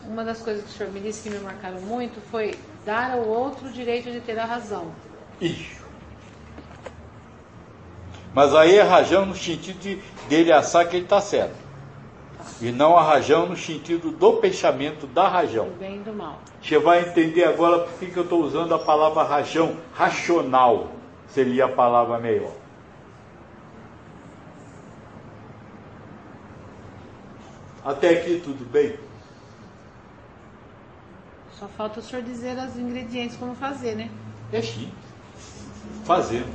uma das coisas que o senhor me disse que me marcaram muito foi dar ao outro o direito de ter a razão. Isso. Mas aí é rajão no sentido dele achar que ele está certo. E não a rajão no sentido do pensamento da rajão. Do bem e do mal. Você vai entender agora por que eu estou usando a palavra rajão, racional, seria a palavra melhor. Até aqui tudo bem? Só falta o senhor dizer os ingredientes como fazer, né? É simples. Fazendo.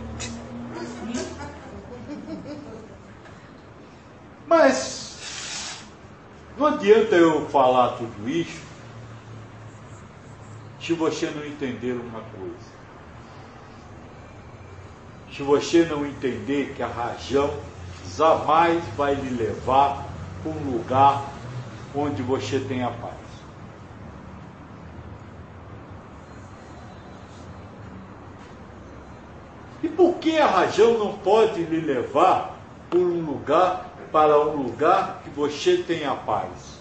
Mas não adianta eu falar tudo isso se você não entender uma coisa. Se você não entender que a rajão jamais vai lhe levar para um lugar onde você tenha paz. E por que a rajão não pode lhe levar para um lugar que você tenha paz?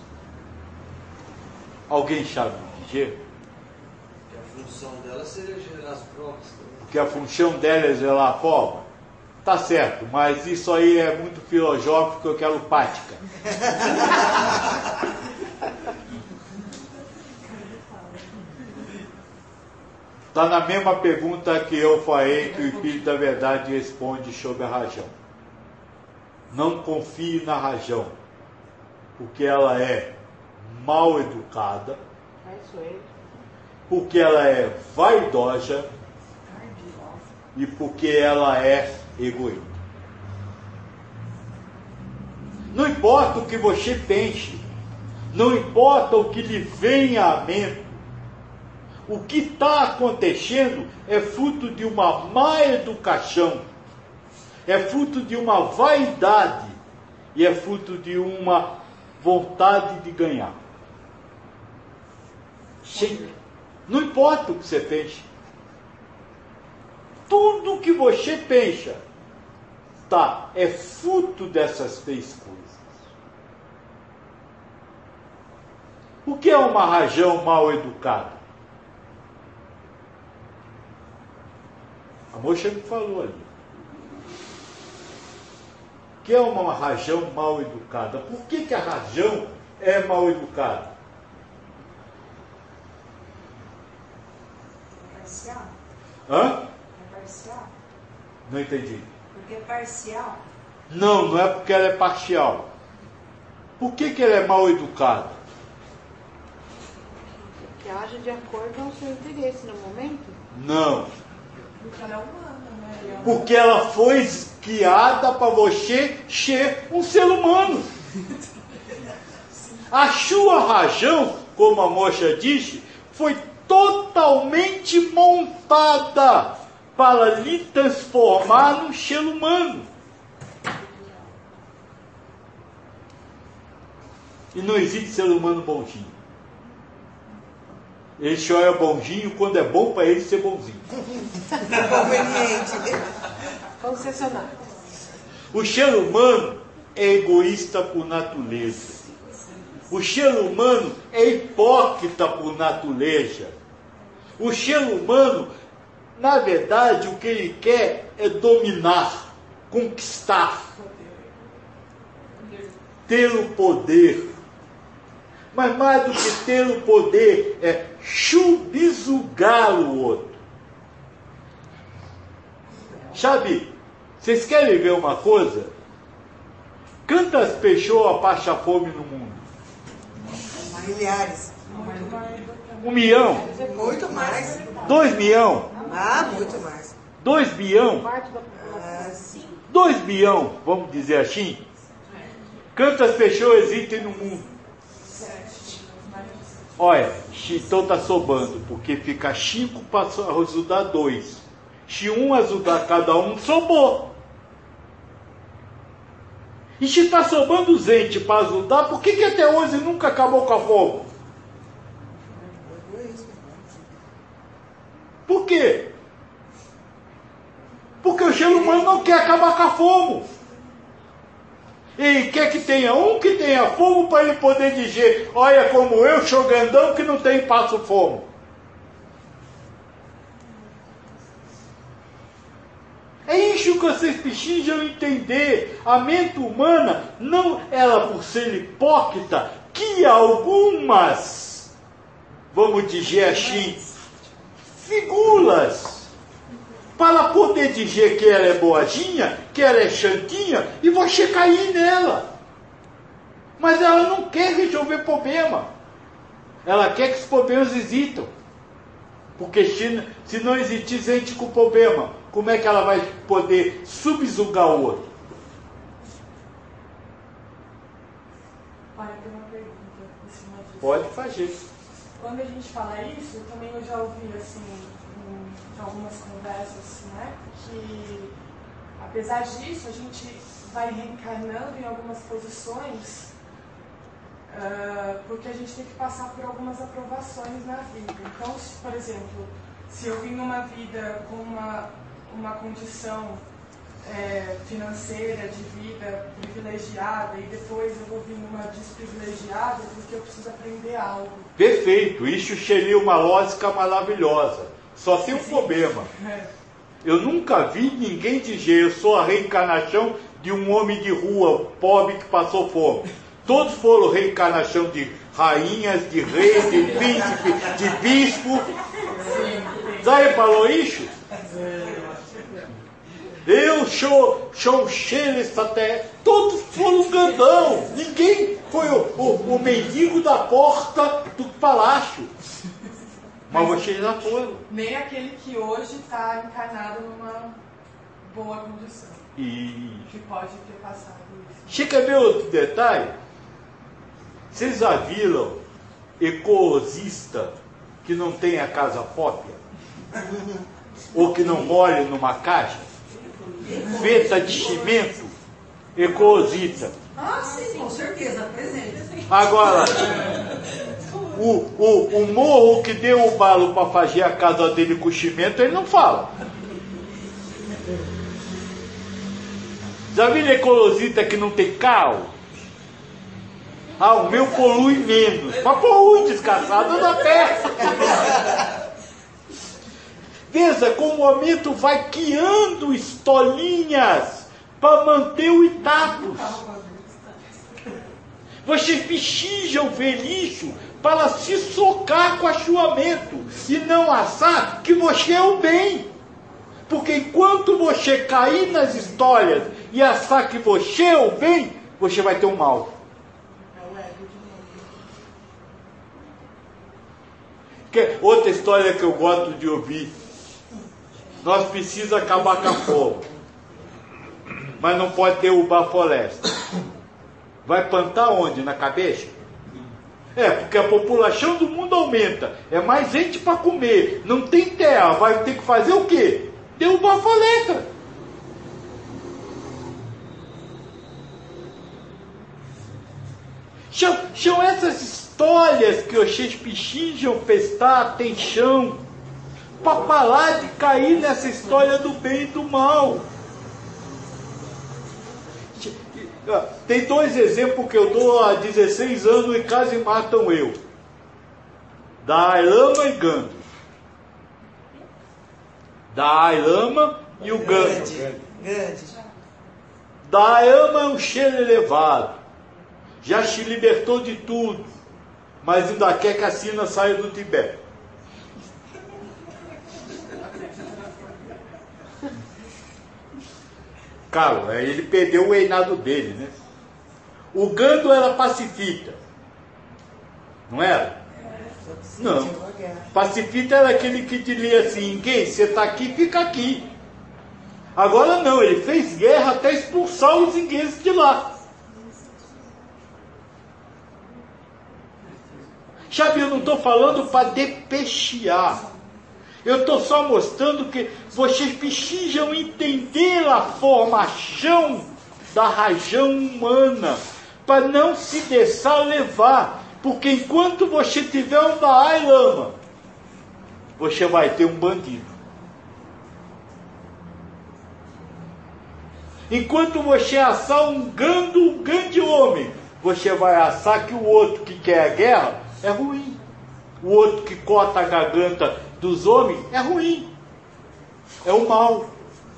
Alguém sabe dizer? Porque a função dela seria gerar as provas. Porque a função dela é zelar a prova? Tá certo, mas isso aí é muito filosófico, eu quero prática. Está na mesma pergunta que eu falei, que o Espírito da Verdade responde sobre a rajão. Não confie na rajão, porque ela é mal educada, porque ela é vaidosa e porque ela é egoísta. Não importa o que você pense, não importa o que lhe venha à mente, o que está acontecendo é fruto de uma má educação, é fruto de uma vaidade e é fruto de uma vontade de ganhar. Sim. Não importa o que você pense. Tudo que você pensa é fruto dessas três coisas. O que é uma rajão mal educada? A moça me falou ali. O que é uma rajão mal educada? Por que a rajão é mal educada? É parcial? Hã? É parcial? Não entendi. Porque é parcial? Não é porque ela é parcial. Por que ela é mal educada? Que haja de acordo com o seu interesse no momento? Não. Porque ela é humana, né? Porque ela foi criada para você ser um ser humano. A sua rajão, como a moça disse, foi totalmente montada para lhe transformar num ser humano. E não existe ser humano bonzinho. Ele só é bonzinho quando é bom para ele ser bonzinho. Conveniente. Concessionário. O ser humano é egoísta por natureza. O ser humano é hipócrita por natureza. O ser humano, na verdade, o que ele quer é dominar, conquistar, ter o poder. Mas mais do que ter o poder, é subjugar o outro. Sabe, vocês querem ver uma coisa? Quantas pessoas passam fome no mundo? Milhares. 1 milhão? Muito mais. 2 milhões? Ah, muito mais. 2 bilhão? Parte da população. 2 bilhão, vamos dizer assim? Quantas pessoas existem no mundo? Olha, então está sobrando, porque fica 5 para ajudar 2. Se um ajudar cada um, sobrou. E se está sobrando gente para ajudar, por que até hoje nunca acabou com a fome? Por quê? Porque o ser humano não quer acabar com a fome. E quer que tenha um que tenha fogo para ele poder dizer, olha como eu, xogandão, que não tem passo fome. É isso que vocês precisam entender. A mente humana, não ela por ser hipócrita, que algumas, vamos dizer assim, figuras, para poder dizer que ela é boazinha, que ela é santinha, e você cair nela. Mas ela não quer resolver problema. Ela quer que os problemas existam. Porque se não existir gente com problema, como é que ela vai poder subjugar o outro? Pai, eu tenho uma pergunta em cima disso. Pode fazer. Quando a gente fala isso, também eu já ouvi, assim, em algumas conversas, né, que apesar disso, a gente vai reencarnando em algumas posições porque a gente tem que passar por algumas aprovações na vida. Então, por exemplo, se eu vim numa vida com uma condição financeira, de vida privilegiada, e depois eu vou vir numa desprivilegiada, porque eu preciso aprender algo. Perfeito, isso seria uma lógica maravilhosa. Só tem um problema. Eu nunca vi ninguém dizer, eu sou a reencarnação de um homem de rua, pobre que passou fome. Todos foram reencarnação de rainhas, de reis, de príncipe, de bispo. Já reparou isso? Eu sou cheles até. Todos foram grandão. Ninguém foi o mendigo da porta do palácio. Mas vocês já foram. Nem aquele que hoje está encarnado numa boa condição. Que pode ter passado isso. Você quer ver outro detalhe? Vocês já viram ecologista que não tem a casa própria? Ou que não mora numa caixa? Feita de cimento? Ecologista. Ah, sim, com certeza, presente. Agora, o morro que deu o balo para fazer a casa dele com cimento, ele não fala. Já viram ecologista que não tem carro? Ah, o meu polui menos. Mas polui desgraçado na terra. Veja como o momento vai criando historinhas para manter o status. Vocês precisam ver isso para se socar com achuamento e não achar que você é o bem. Porque enquanto você cair nas histórias e achar que você é o bem, você vai ter o mal. Outra história que eu gosto de ouvir. Nós precisamos acabar com a fome, mas não pode derrubar a floresta. Vai plantar onde? Na cabeça? Porque a população do mundo aumenta. É mais gente para comer. Não tem terra. Vai ter que fazer o quê? Derrubar a floresta. São essas histórias que vocês precisam prestar atenção para parar de cair nessa história do bem e do mal. Tem dois exemplos que eu dou há 16 anos e quase matam eu. Dalai Lama e Gandhi. Dalai Lama e o Gandhi. Dalai Lama é um ser elevado. Já se libertou de tudo. Mas ainda quer que a China saia do Tibete. Claro, ele perdeu o reinado dele, né? O Gandhi era pacifista. Não era? Não. Pacifista era aquele que diria assim, ninguém, você está aqui, fica aqui. Agora não, ele fez guerra até expulsar os ingleses de lá. Sabe, eu não estou falando para depechar. Eu estou só mostrando que vocês precisam entender a formação da razão humana para não se deixar levar. Porque enquanto você tiver um Dalai Lama, você vai ter um bandido. Enquanto você assar um grande homem, você vai assar que o outro que quer a guerra é ruim. O outro que corta a garganta dos homens é ruim. É o mal.